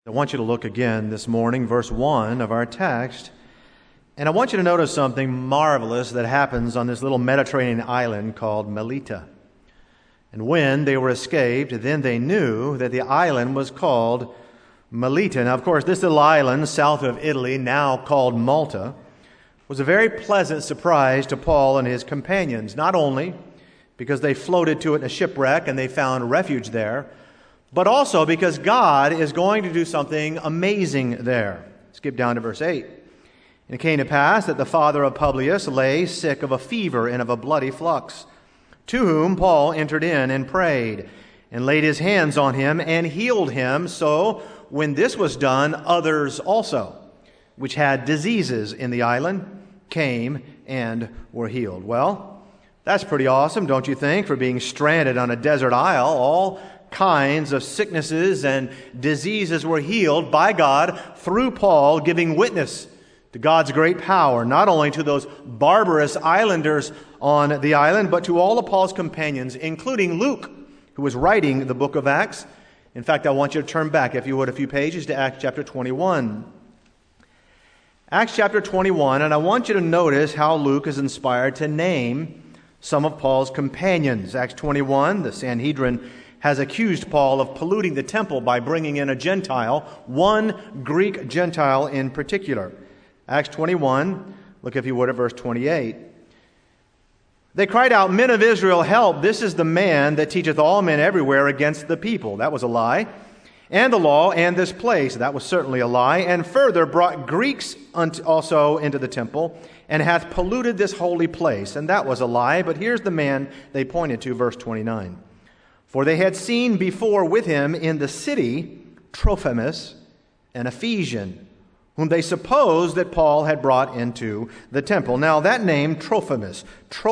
I want you to look again this morning, verse 1 of our text, and I want you to notice something marvelous that happens on this little Mediterranean island called Melita. And when they were escaped, then they knew that the island was called Melita. Now, of course, this little island south of Italy, now called Malta, was a very pleasant surprise to Paul and his companions, not only because they floated to it in a shipwreck and they found refuge there, but also because God is going to do something amazing there. Skip down to verse 8. And it came to pass that the father of Publius lay sick of a fever and of a bloody flux, to whom Paul entered in and prayed, and laid his hands on him and healed him. So when this was done, others also, which had diseases in the island, came and were healed. Well, that's pretty awesome, don't you think, for being stranded on a desert isle. All kinds of sicknesses and diseases were healed by God through Paul, giving witness to God's great power, not only to those barbarous islanders on the island, but to all of Paul's companions, including Luke, who was writing the book of Acts. In fact, I want you to turn back, if you would, a few pages to Acts chapter 21. Acts chapter 21, and I want you to notice how Luke is inspired to name some of Paul's companions. Acts 21, the Sanhedrin has accused Paul of polluting the temple by bringing in a Gentile, one Greek Gentile in particular. Acts 21, look if you would at verse 28. They cried out, "Men of Israel, help! This is the man that teacheth all men everywhere against the people." That was a lie. "And the law and this place." That was certainly a lie. "And further brought Greeks also into the temple, and hath polluted this holy place." And that was a lie. But here's the man they pointed to, verse 29. "For they had seen before with him in the city Trophimus, an Ephesian, whom they supposed that Paul had brought into the temple." Now that name, Trophimus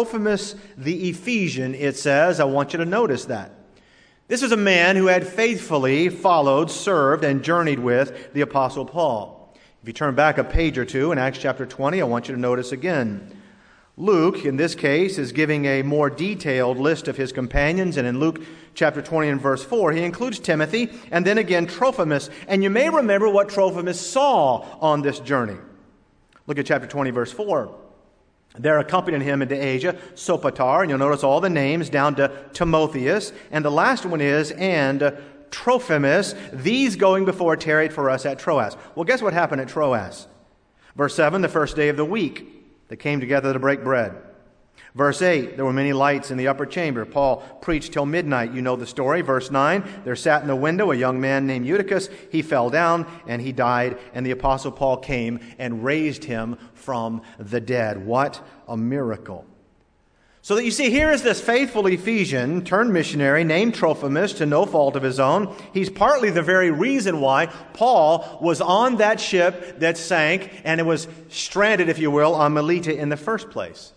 the Ephesian, it says, I want you to notice that. This is a man who had faithfully followed, served, and journeyed with the Apostle Paul. If you turn back a page or two in Acts chapter 20, I want you to notice again. Luke, in this case, is giving a more detailed list of his companions, and in Luke chapter 20 and verse 4, he includes Timothy, and then again Trophimus. And you may remember what Trophimus saw on this journey. Look at chapter 20, verse 4. There accompanying him into Asia, Sopater, and you'll notice all the names down to Timotheus, and the last one is, and Trophimus, these going before tarried for us at Troas. Well, guess what happened at Troas? Verse 7, the first day of the week, they came together to break bread. Verse 8, there were many lights in the upper chamber. Paul preached till midnight. You know the story. Verse 9, there sat in the window a young man named Eutychus. He fell down and he died, and the Apostle Paul came and raised him from the dead. What a miracle. So that you see, here is this faithful Ephesian turned missionary named Trophimus, to no fault of his own. He's partly the very reason why Paul was on that ship that sank, and it was stranded, if you will, on Melita in the first place.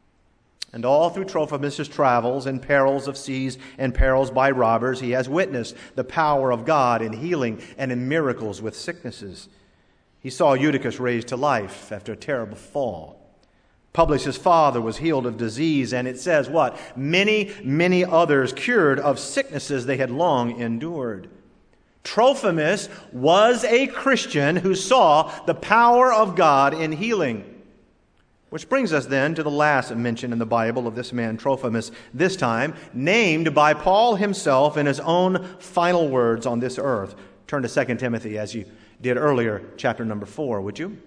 And all through Trophimus' travels and perils of seas and perils by robbers, he has witnessed the power of God in healing and in miracles with sicknesses. He saw Eutychus raised to life after a terrible fall. Publius' father was healed of disease, and it says what? Many others cured of sicknesses they had long endured. Trophimus was a Christian who saw the power of God in healing. Which brings us then to the last mention in the Bible of this man Trophimus, this time named by Paul himself in his own final words on this earth. Turn to 2 Timothy as you did earlier, chapter number 4, would you?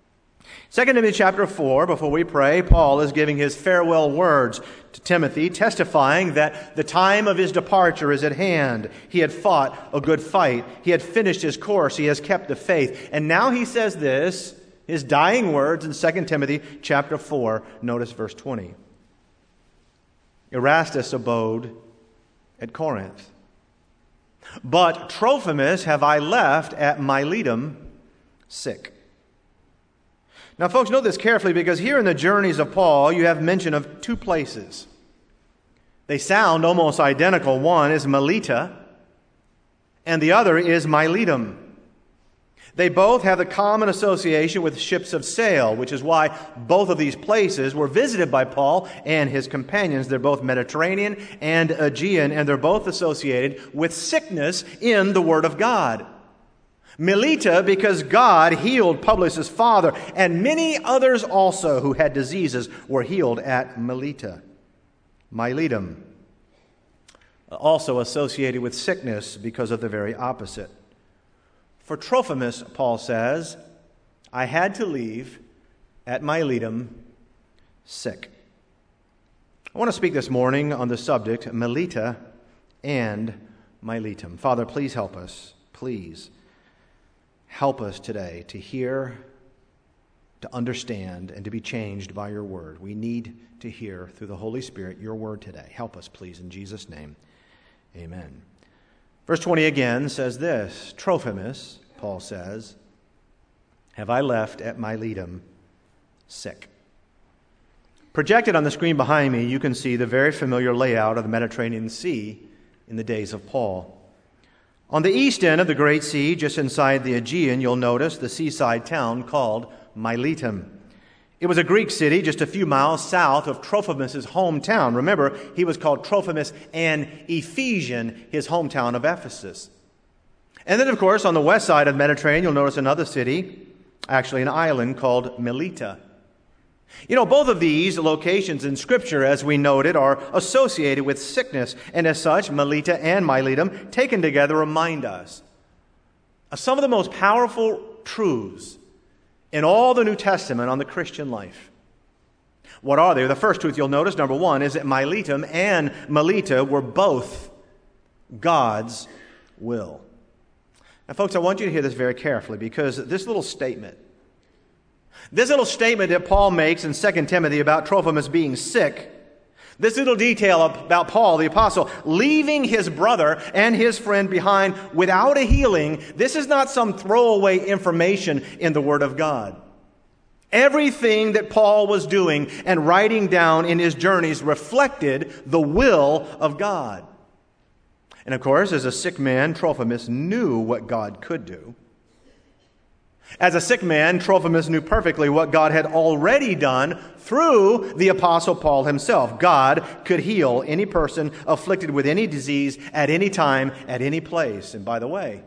2 Timothy chapter 4, before we pray, Paul is giving his farewell words to Timothy, testifying that the time of his departure is at hand. He had fought a good fight. He had finished his course. He has kept the faith. And now he says this, his dying words in 2 Timothy chapter 4, notice verse 20. Erastus abode at Corinth, but Trophimus have I left at Miletum sick. Now, folks, note this carefully, because here in the journeys of Paul, you have mention of two places. They sound almost identical. One is Melita, and the other is Miletum. They both have the common association with ships of sail, which is why both of these places were visited by Paul and his companions. They're both Mediterranean and Aegean, and they're both associated with sickness in the Word of God. Melita, because God healed Publius' father, and many others also who had diseases were healed at Melita. Miletum, also associated with sickness because of the very opposite. For Trophimus, Paul says, I had to leave at Miletum sick. I want to speak this morning on the subject, Melita and Miletum. Father, please help us. Please help us today to hear, to understand, and to be changed by your word. We need to hear through the Holy Spirit your word today. Help us, please, in Jesus' name. Amen. Verse 20 again says this, Trophimus, Paul says, have I left at Miletum sick. Projected on the screen behind me, you can see the very familiar layout of the Mediterranean Sea in the days of Paul. On the east end of the Great Sea, just inside the Aegean, you'll notice the seaside town called Miletum. It was a Greek city just a few miles south of Trophimus' hometown. Remember, he was called Trophimus an Ephesian, his hometown of Ephesus. And then, of course, on the west side of the Mediterranean, you'll notice another city, actually an island called Melita. You know, both of these locations in Scripture, as we noted, are associated with sickness. And as such, Melita and Miletum, taken together, remind us of some of the most powerful truths in all the New Testament on the Christian life. What are they? The first truth you'll notice, number one, is that Miletum and Melita were both God's will. Now, folks, I want you to hear this very carefully, because this little statement that Paul makes in 2 Timothy about Trophimus being sick, this little detail about Paul, the apostle, leaving his brother and his friend behind without a healing, this is not some throwaway information in the Word of God. Everything that Paul was doing and writing down in his journeys reflected the will of God. And of course, as a sick man, Trophimus knew what God could do. As a sick man, Trophimus knew perfectly what God had already done through the Apostle Paul himself. God could heal any person afflicted with any disease at any time, at any place. And by the way,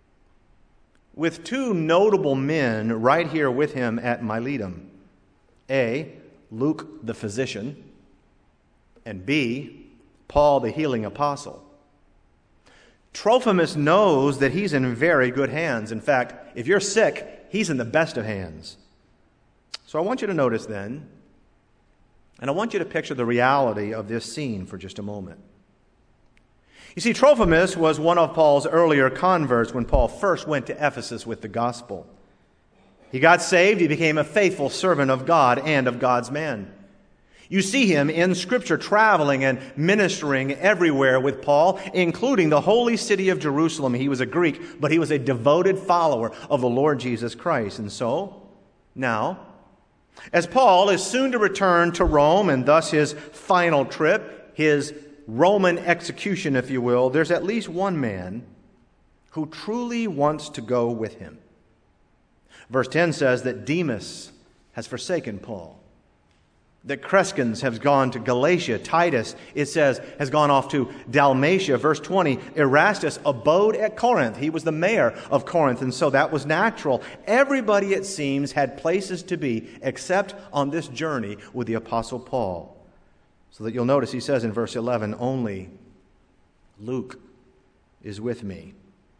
with two notable men right here with him at Miletum, A, Luke the physician, and B, Paul the healing apostle, Trophimus knows that he's in very good hands. In fact, if you're sick, he's in the best of hands. So I want you to notice then, and I want you to picture the reality of this scene for just a moment. You see, Trophimus was one of Paul's earlier converts when Paul first went to Ephesus with the gospel. He got saved, he became a faithful servant of God and of God's man. You see him in Scripture traveling and ministering everywhere with Paul, including the holy city of Jerusalem. He was a Greek, but he was a devoted follower of the Lord Jesus Christ. And so, now, as Paul is soon to return to Rome, and thus his final trip, his Roman execution, if you will, there's at least one man who truly wants to go with him. Verse 10 says that Demas has forsaken Paul, that Crescens has gone to Galatia. Titus, it says, has gone off to Dalmatia. Verse 20, Erastus abode at Corinth. He was the mayor of Corinth, and so that was natural. Everybody, it seems, had places to be except on this journey with the Apostle Paul. So that you'll notice he says in verse 11, only Luke is with me.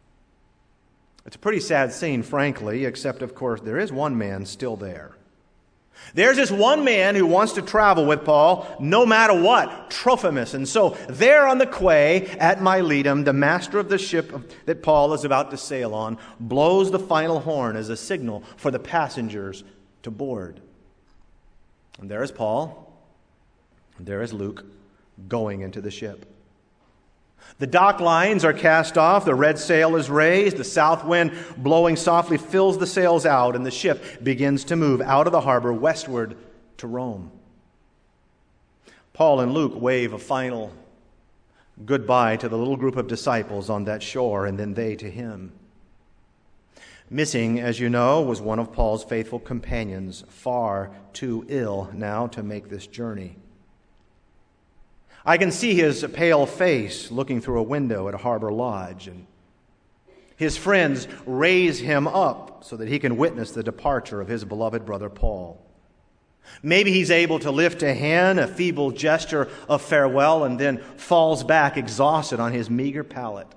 It's a pretty sad scene, frankly, except, of course, there is one man still there. There's this one man who wants to travel with Paul no matter what, Trophimus. And so there on the quay at Miletum, the master of the ship that Paul is about to sail on blows the final horn as a signal for the passengers to board. And there is Paul, and there is Luke going into the ship. The dock lines are cast off, the red sail is raised, the south wind blowing softly fills the sails out, and the ship begins to move out of the harbor westward to Rome. Paul and Luke wave a final goodbye to the little group of disciples on that shore, and then they to him. Missing, as you know, was one of Paul's faithful companions, far too ill now to make this journey. I can see his pale face looking through a window at a harbor lodge, and His friends raise him up so that he can witness the departure of his beloved brother Paul. Maybe he's able to lift a hand, a feeble gesture of farewell, and then falls back exhausted on his meager pallet.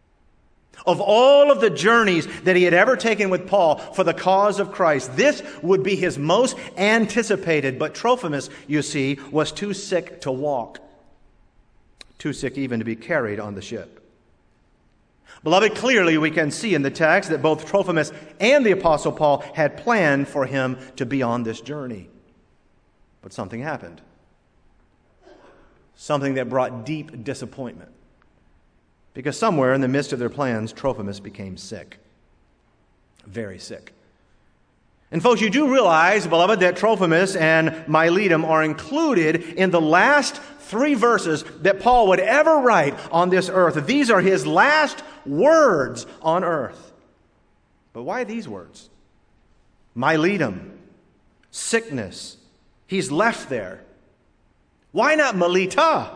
Of all of the journeys that he had ever taken with Paul for the cause of Christ, this would be his most anticipated. But Trophimus, you see, was too sick to walk, too sick even to be carried on the ship. Beloved, clearly we can see in the text that both Trophimus and the Apostle Paul had planned for him to be on this journey. But something happened. Something that brought deep disappointment. Because somewhere in the midst of their plans, Trophimus became sick. Very sick. And folks, you do realize, beloved, that Trophimus and Miletum are included in the last 3 verses that Paul would ever write on this earth. These are his last words on earth. But why these words? Miletum, sickness. He's left there. Why not Melita?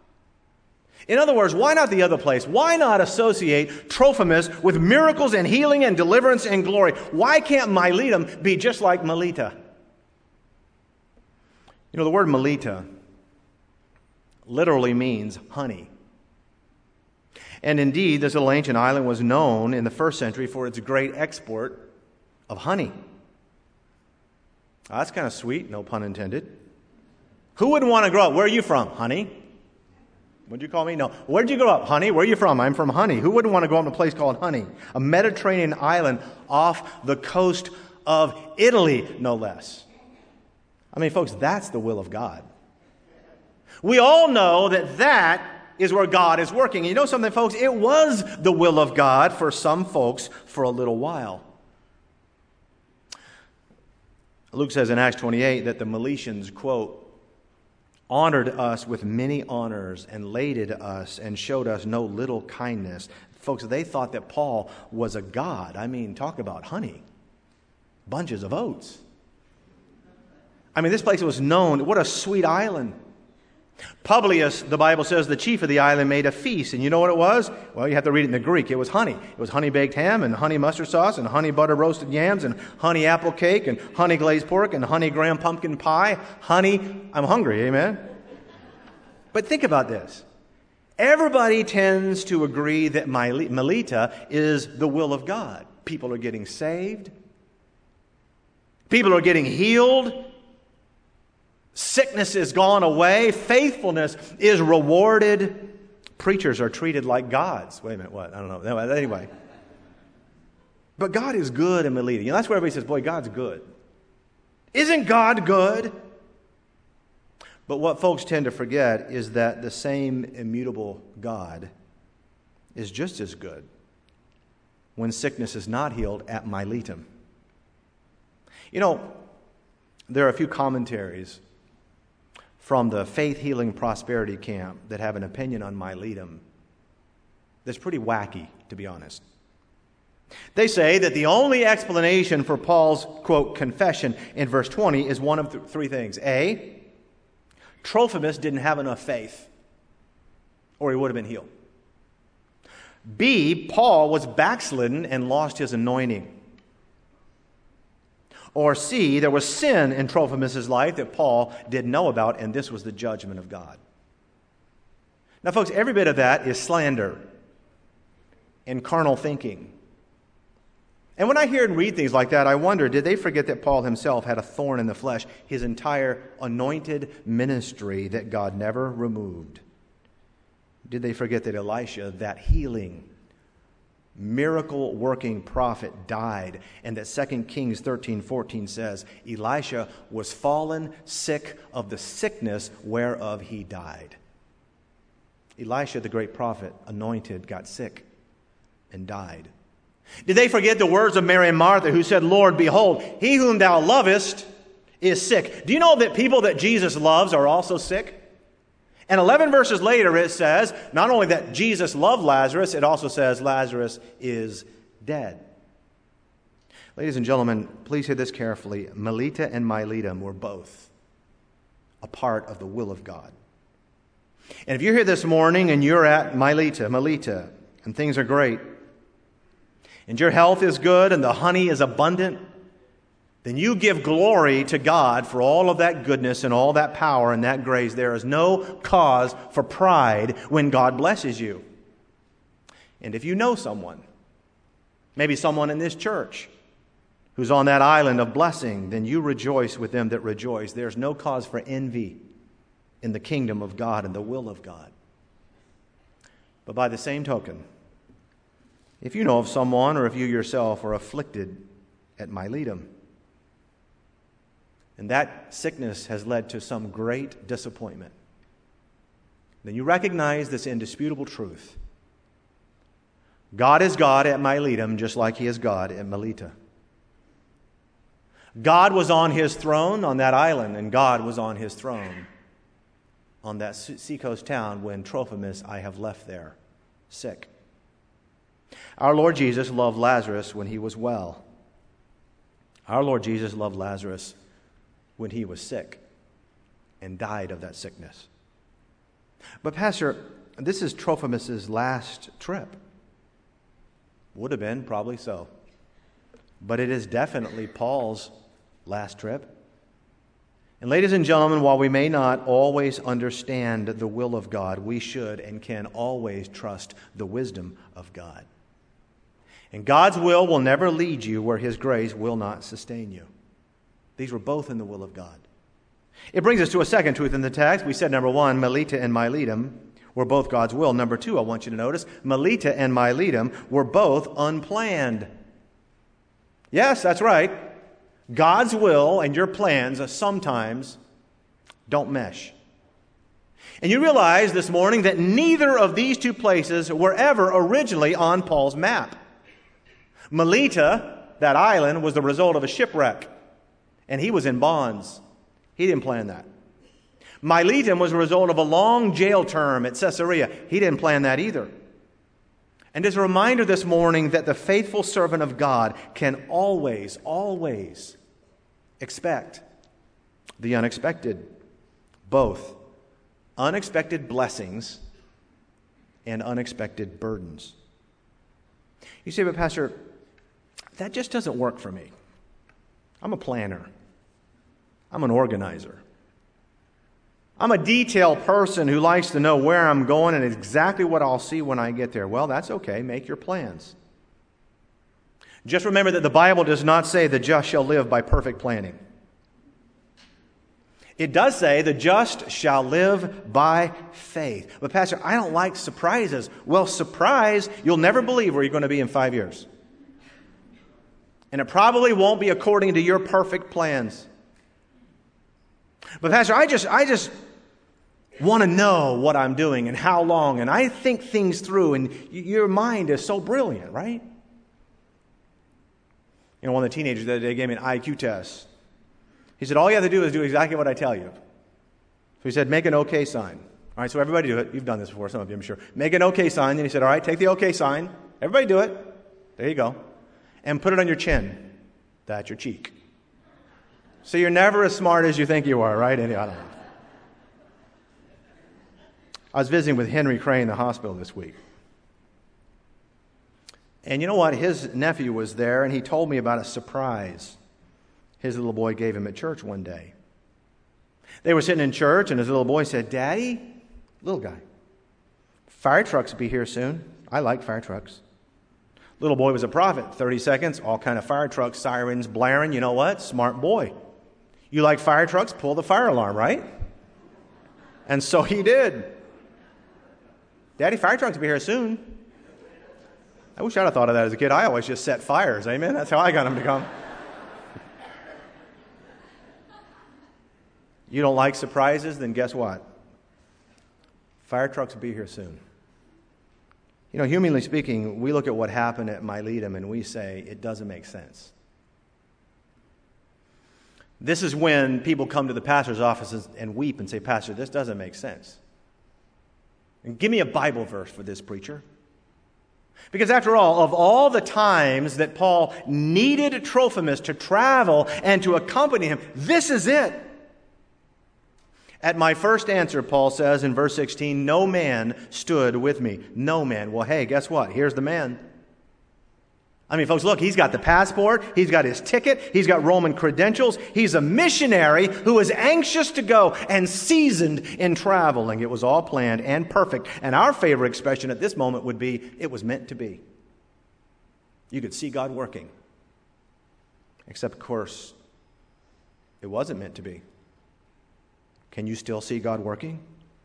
In other words, why not the other place? Why not associate Trophimus with miracles and healing and deliverance and glory? Why can't Miletum be just like Melita? You know, the word Melita literally means honey. And indeed, this little ancient island was known in the first century for its great export of honey. Oh, that's kind of sweet, no pun intended. Who wouldn't want to grow up? Where are you from, honey? What'd you call me? No. Where'd you grow up, honey? Where are you from? I'm from Honey. Who wouldn't want to grow up in a place called Honey? A Mediterranean island off the coast of Italy, no less. I mean, folks, that's the will of God. We all know that that is where God is working. And you know something, folks? It was the will of God for some folks for a little while. Luke says in Acts 28 that the Meletians, quote, honored us with many honors and laded us and showed us no little kindness. Folks, they thought that Paul was a god. I mean, talk about honey. Bunches of oats. I mean, this place was known. What a sweet island. Publius, the Bible says, the chief of the island made a feast. And you know what it was? Well, you have to read it in the Greek. It was honey. It was honey baked ham and honey mustard sauce and honey butter roasted yams and honey apple cake and honey glazed pork and honey graham pumpkin pie. Honey, I'm hungry, amen? But think about this. Everybody tends to agree that Melita is the will of God. People are getting saved. People are getting healed. Sickness is gone away. Faithfulness is rewarded. Preachers are treated like gods. Wait a minute, what? I don't know. Anyway. But God is good in Melita. You know, that's where everybody says, boy, God's good. Isn't God good? But what folks tend to forget is that the same immutable God is just as good when sickness is not healed at Miletum. You know, there are a few commentaries from the Faith Healing Prosperity Camp that have an opinion on Miletum that's pretty wacky, to be honest. They say that the only explanation for Paul's, quote, confession in verse 20 is one of 3 things. A, Trophimus didn't have enough faith, or he would have been healed. B, Paul was backslidden and lost his anointing. Or C, there was sin in Trophimus' life that Paul didn't know about, and this was the judgment of God. Now, folks, every bit of that is slander and carnal thinking. And when I hear and read things like that, I wonder, did they forget that Paul himself had a thorn in the flesh, his entire anointed ministry that God never removed? Did they forget that Elisha, that healing, miracle-working prophet, died, and that 2 Kings 13:14 says, Elisha was fallen sick of the sickness whereof he died. Elisha, the great prophet, anointed, got sick and died. Did they forget the words of Mary and Martha who said, Lord, behold, he whom thou lovest is sick? Do you know that people that Jesus loves are also sick? And 11 verses later it says, not only that Jesus loved Lazarus, it also says Lazarus is dead. Ladies and gentlemen, please hear this carefully. Melita and Miletum were both a part of the will of God. And if you're here this morning and you're at Melita, and things are great, and your health is good and the honey is abundant, then you give glory to God for all of that goodness and all that power and that grace. There is no cause for pride when God blesses you. And if you know someone, maybe someone in this church, who's on that island of blessing, then you rejoice with them that rejoice. There's no cause for envy in the kingdom of God and the will of God. But by the same token, if you know of someone or if you yourself are afflicted at Miletum, and that sickness has led to some great disappointment, then you recognize this indisputable truth. God is God at Miletum just like He is God at Melita. God was on His throne on that island, and God was on His throne on that seacoast town when Trophimus I have left there, sick. Our Lord Jesus loved Lazarus when he was well. Our Lord Jesus loved Lazarus when he was sick and died of that sickness. But Pastor, this is Trophimus' last trip. Would have been, probably so. But it is definitely Paul's last trip. And ladies and gentlemen, while we may not always understand the will of God, we should and can always trust the wisdom of God. And God's will never lead you where His grace will not sustain you. These were both in the will of God. It brings us to a second truth in the text. We said, number one, Melita and Miletum were both God's will. Number two, I want you to notice, Melita and Miletum were both unplanned. Yes, that's right. God's will and your plans sometimes don't mesh. And you realize this morning that neither of these two places were ever originally on Paul's map. Melita, that island, was the result of a shipwreck, and he was in bonds. He didn't plan that. Miletum was a result of a long jail term at Caesarea. He didn't plan that either. And as a reminder this morning that the faithful servant of God can always, always expect the unexpected. Both unexpected blessings and unexpected burdens. You say, but Pastor, that just doesn't work for me. I'm a planner. I'm an organizer. I'm a detail person who likes to know where I'm going and exactly what I'll see when I get there. Well, that's okay. Make your plans. Just remember that the Bible does not say the just shall live by perfect planning. It does say the just shall live by faith. But Pastor, I don't like surprises. Well, surprise, you'll never believe where you're going to be in 5 years. And it probably won't be according to your perfect plans. But Pastor, I just want to know what I'm doing and how long, and I think things through, and your mind is so brilliant, right? You know, one of the teenagers the other day gave me an IQ test. He said, all you have to do is do exactly what I tell you. So he said, make an okay sign. All right, so everybody do it. You've done this before, some of you, I'm sure. Make an okay sign. Then he said, all right, take the okay sign. Everybody do it. There you go. And put it on your chin. That's your cheek. So you're never as smart as you think you are, right? Anyway, I don't know. I was visiting with Henry Cray in the hospital this week. And you know what? His nephew was there, and he told me about a surprise his little boy gave him at church one day. They were sitting in church, and his little boy said, Daddy, little guy, fire trucks will be here soon. I like fire trucks. Little boy was a prophet. 30 seconds, all kind of fire trucks, sirens blaring. You know what? Smart boy. You like fire trucks? Pull the fire alarm, right? And so he did. Daddy, fire trucks will be here soon. I wish I'd have thought of that as a kid. I always just set fires. Amen? That's how I got him to come. You don't like surprises? Then guess what? Fire trucks will be here soon. You know, humanly speaking, we look at what happened at Miletum and we say, it doesn't make sense. This is when people come to the pastor's offices and weep and say, Pastor, this doesn't make sense. And give me a Bible verse for this, preacher. Because after all, of all the times that Paul needed Trophimus to travel and to accompany him, this is it. At my first answer, Paul says in verse 16, no man stood with me. No man. Well, hey, guess what? Here's the man. I mean, folks, look, he's got the passport, he's got his ticket, he's got Roman credentials. He's a missionary who is anxious to go and seasoned in traveling. It was all planned and perfect. And our favorite expression at this moment would be, it was meant to be. You could see God working. Except, of course, it wasn't meant to be. Can you still see God working?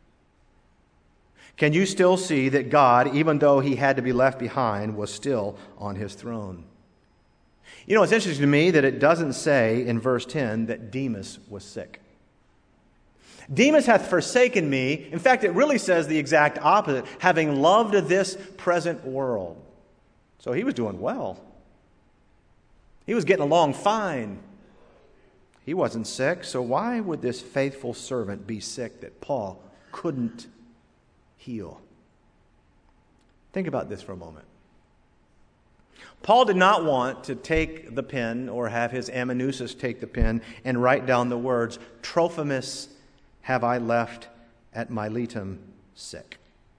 Can you still see that God, even though he had to be left behind, was still on his throne? You know, it's interesting to me that it doesn't say in verse 10 that Demas was sick. Demas hath forsaken me. In fact, it really says the exact opposite, having loved this present world. So he was doing well. He was getting along fine. He wasn't sick, so why would this faithful servant be sick that Paul couldn't heal? Think about this for a moment. Paul did not want to take the pen or have his amanuensis take the pen and write down the words, Trophimus have I left at Miletum sick.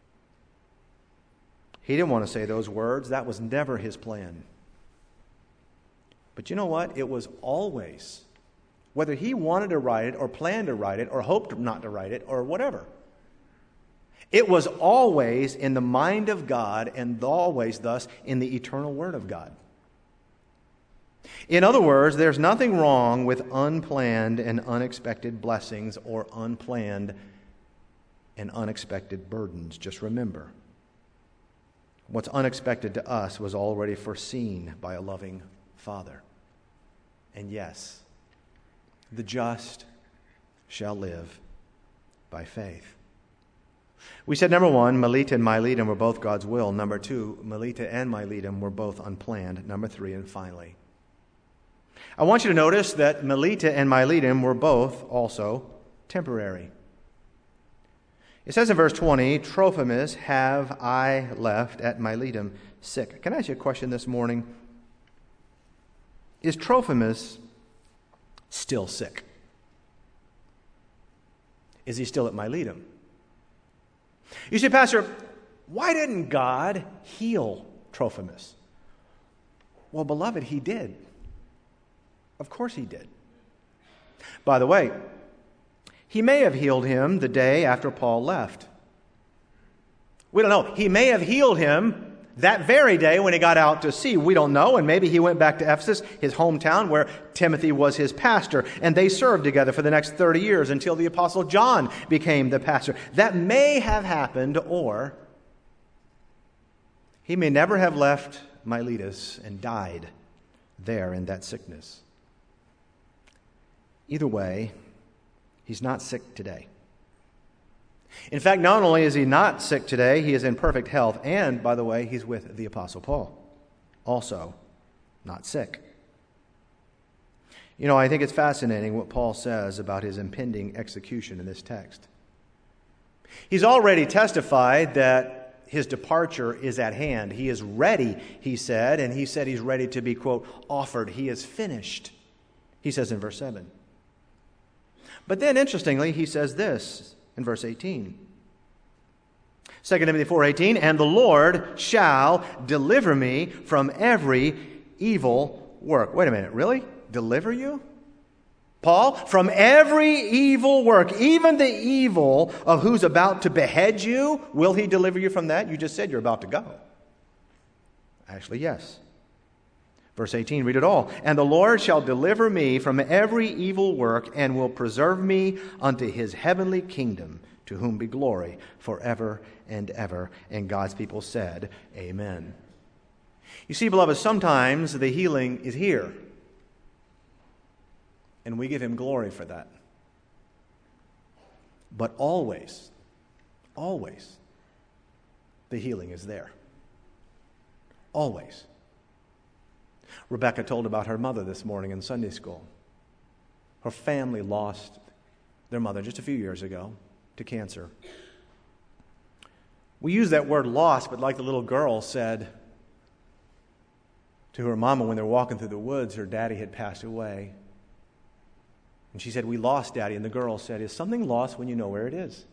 He didn't want to say those words. That was never his plan. But you know what? It was always, whether he wanted to write it or planned to write it or hoped not to write it or whatever, it was always in the mind of God and always thus in the eternal Word of God. In other words, there's nothing wrong with unplanned and unexpected blessings or unplanned and unexpected burdens. Just remember, what's unexpected to us was already foreseen by a loving Father. And yes, the just shall live by faith. We said, number one, Melita and Miletum were both God's will. Number two, Melita and Miletum were both unplanned. Number three, and finally, I want you to notice that Melita and Miletum were both also temporary. It says in verse 20, Trophimus have I left at Miletum sick. Can I ask you a question this morning? Is Trophimus still sick? Is he still at Miletum? You say, Pastor, why didn't God heal Trophimus? Well, beloved, he did. Of course he did. By the way, he may have healed him the day after Paul left. We don't know. He may have healed him that very day when he got out to sea. We don't know. And maybe he went back to Ephesus, his hometown, where Timothy was his pastor. And they served together for the next 30 years until the Apostle John became the pastor. That may have happened, or he may never have left Miletus and died there in that sickness. Either way, he's not sick today. In fact, not only is he not sick today, he is in perfect health. And, by the way, he's with the Apostle Paul, also not sick. You know, I think it's fascinating what Paul says about his impending execution in this text. He's already testified that his departure is at hand. He is ready, he said, and he said he's ready to be, quote, offered. He is finished, he says in verse 7. But then, interestingly, he says this in verse 18. 2 Timothy 4:18, and the Lord shall deliver me from every evil work. Wait a minute, really? Deliver you? Paul, from every evil work, even the evil of who's about to behead you, will he deliver you from that? You just said you're about to go. Actually, yes. Verse 18, read it all. And the Lord shall deliver me from every evil work and will preserve me unto his heavenly kingdom, to whom be glory forever and ever. And God's people said, amen. You see, beloved, sometimes the healing is here, and we give him glory for that. But always, always, the healing is there. Always. Rebecca told about her mother this morning in Sunday school. Her family lost their mother just a few years ago to cancer. We use that word lost, but like the little girl said to her mama when they were walking through the woods, her daddy had passed away. And she said, we lost Daddy. And the girl said, is something lost when you know where it is?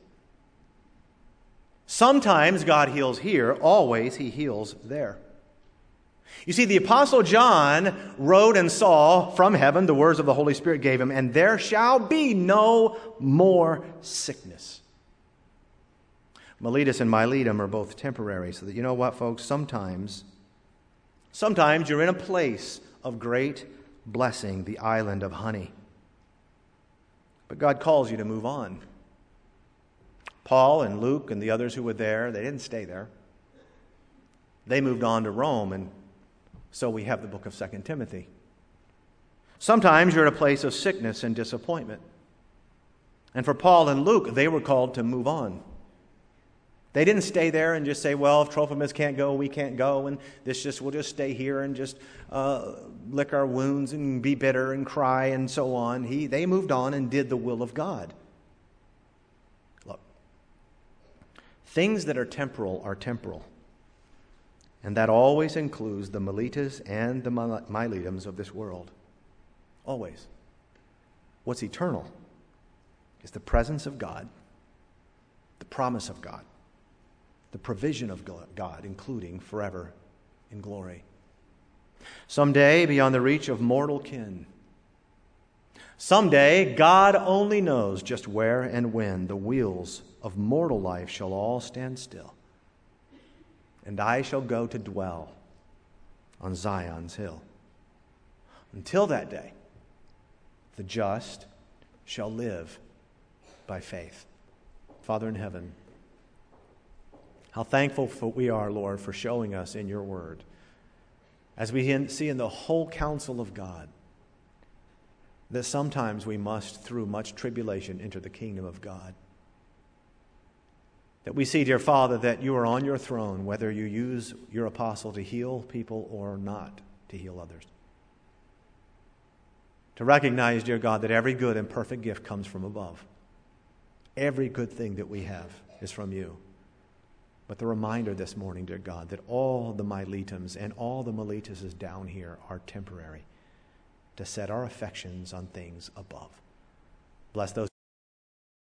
Sometimes God heals here. Always he heals there. You see, the Apostle John wrote and saw from heaven, the words of the Holy Spirit gave him, and there shall be no more sickness. Miletus and Miletum are both temporary, so that you know what, folks? Sometimes you're in a place of great blessing, the island of honey. But God calls you to move on. Paul and Luke and the others who were there, they didn't stay there. They moved on to Rome, and so we have the book of 2 Timothy. Sometimes you're in a place of sickness and disappointment. And for Paul and Luke, they were called to move on. They didn't stay there and just say, well, if Trophimus can't go, we can't go, and we'll just stay here and just lick our wounds and be bitter and cry and so on. They moved on and did the will of God. Look, things that are temporal are temporal. And that always includes the Miletus and the Miletums of this world. Always. What's eternal is the presence of God, the promise of God, the provision of God, including forever in glory. Someday, beyond the reach of mortal kin. Someday, God only knows just where and when the wheels of mortal life shall all stand still. And I shall go to dwell on Zion's hill. Until that day, the just shall live by faith. Father in heaven, how thankful we are, Lord, for showing us in your word, as we see in the whole counsel of God, that sometimes we must, through much tribulation, enter the kingdom of God. That we see, dear Father, that you are on your throne, whether you use your apostle to heal people or not to heal others. To recognize, dear God, that every good and perfect gift comes from above. Every good thing that we have is from you. But the reminder this morning, dear God, that all the Miletums and all the Miletuses down here are temporary, to set our affections on things above. Bless those